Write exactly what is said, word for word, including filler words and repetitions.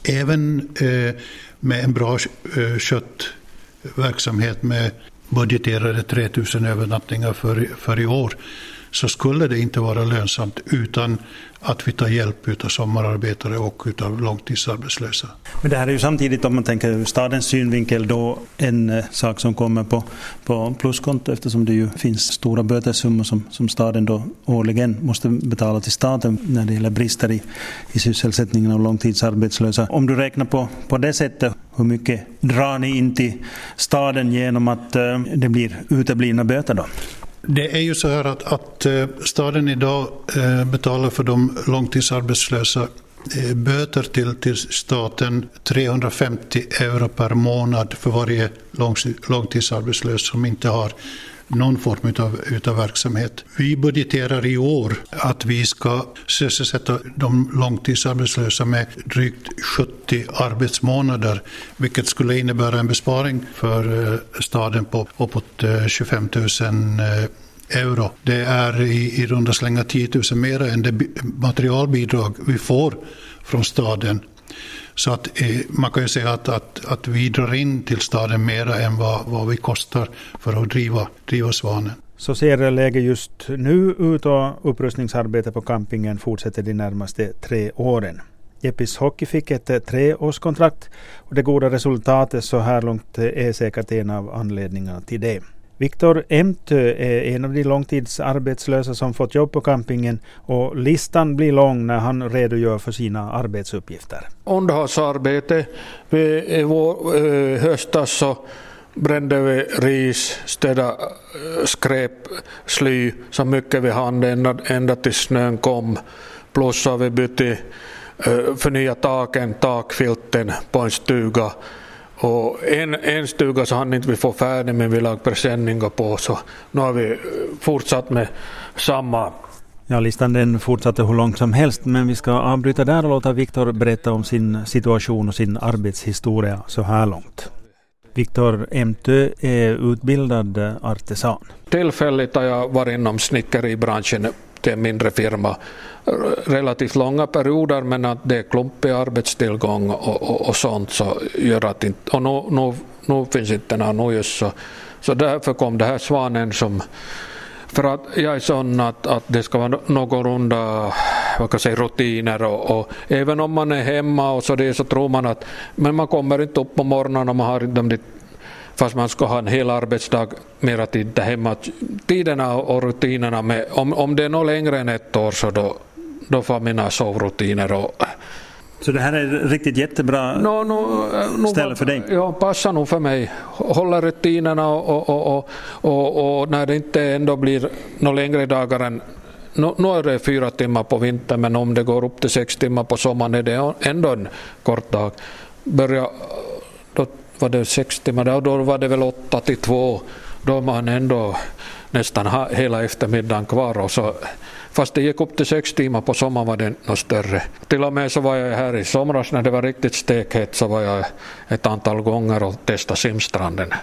Även eh, med en bra eh, köttverksamhet med budgeterade tre tusen övernattningar för, för i år, så skulle det inte vara lönsamt utan att vi tar hjälp av sommararbetare och av långtidsarbetslösa. Men det här är ju samtidigt, om man tänker stadens synvinkel, då en eh, sak som kommer på, på pluskonto, eftersom det ju finns stora bötessummor som, som staden då årligen måste betala till staten när det gäller brister i, i sysselsättningen av långtidsarbetslösa. Om du räknar på, på det sättet, hur mycket drar ni in till staden genom att eh, det blir uteblivna böter då? Det är ju så här att, att staden idag betalar för de långtidsarbetslösa böter till, till staten trehundrafemtio euro per månad för varje långtidsarbetslös som inte har någon form utav, utav verksamhet. Vi budgeterar i år att vi ska sysselsätta de långtidsarbetslösa med drygt sjuttio arbetsmånader, vilket skulle innebära en besparing för staden på uppåt tjugofem tusen euro. Det är i, i runda slänga tio tusen mer än det materialbidrag vi får från staden. Så att eh, man kan ju säga att, att, att vi drar in till staden mer än vad, vad vi kostar för att driva, driva Svanen. Så ser läget just nu ut och upprustningsarbetet på campingen fortsätter de närmaste tre åren. Jeppis Hockey fick ett treårskontrakt och det goda resultatet så här långt är säkert en av anledningarna till det. Viktor Emtö är en av de långtidsarbetslösa som fått jobb på campingen och listan blir lång när han redogör för sina arbetsuppgifter. Underhållsarbete. I vår eh, höstas så brände vi ris, städa skräp, sly så mycket vi hann ända, ända till snön kom. Plus så har vi bytt eh, förnya taken, takfilten på en stuga. Och en, en stuga så hann inte vi få färdig, men vi lag presenningar på, så nu har vi fortsatt med samma. Ja, listan den fortsatte hur långt som helst, men vi ska avbryta där och låta Viktor berätta om sin situation och sin arbetshistoria så här långt. Viktor Emtö är utbildad artisan. Tillfälligt har jag varit inom snickeribranschen till en mindre firma relativt långa perioder, men att det är klumpig arbetstillgång och, och, och sånt så gör att inte, och nu, nu, nu finns inte någon just så, så därför kom det här Svanen som, för att jag är sån att, att det ska vara någorlunda, vad kan jag säga, rutiner och, och även om man är hemma och så det så tror man att, men man kommer inte upp på morgonen och man har inte de, fast man ska ha en hel arbetsdag mera tid där hemma. Tiderna och rutinerna, med, om, om det är något längre än ett år så då, då får mina sovrutiner. Och, så det här är riktigt jättebra no, no, no, ställe för dig? Ja, passar nog för mig. Hålla rutinerna och, och, och, och, och när det inte ändå blir några längre dagar än, nu, nu är det fyra timmar på vintern, men om det går upp till sex timmar på sommaren är det ändå en kort dag. Börja då var det sex timmar och då var det väl åtta till två, då man ändå nästan ha, hela eftermiddagen kvar och så, fast det gick upp till sex timmar på sommaren var det något större. Till och med så var jag här i somras när det var riktigt stekhett, så var jag ett antal gånger och testade simstranden.